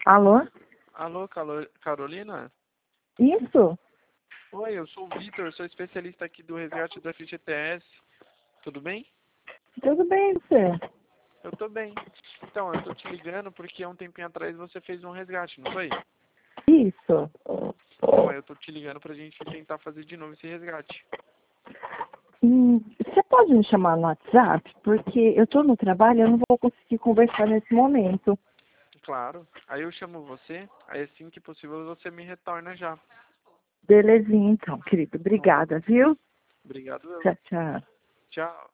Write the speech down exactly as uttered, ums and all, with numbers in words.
Alô? Alô, Calo- Carolina? Isso? Oi, eu sou o Vitor, sou especialista aqui do resgate do F G T S. Tudo bem? Tudo bem, você? Eu tô bem. Então, eu tô te ligando porque há um tempinho atrás você fez um resgate, não foi? Isso. Então, eu tô te ligando pra gente tentar fazer de novo esse resgate. Hum, você pode me chamar no WhatsApp? Porque eu tô no trabalho e eu não vou conseguir conversar nesse momento. Claro. Aí eu chamo você, aí assim que possível você me retorna já. Belezinha, então, querido. Então, Obrigada, viu? obrigado eu. Tchau, tchau. Tchau.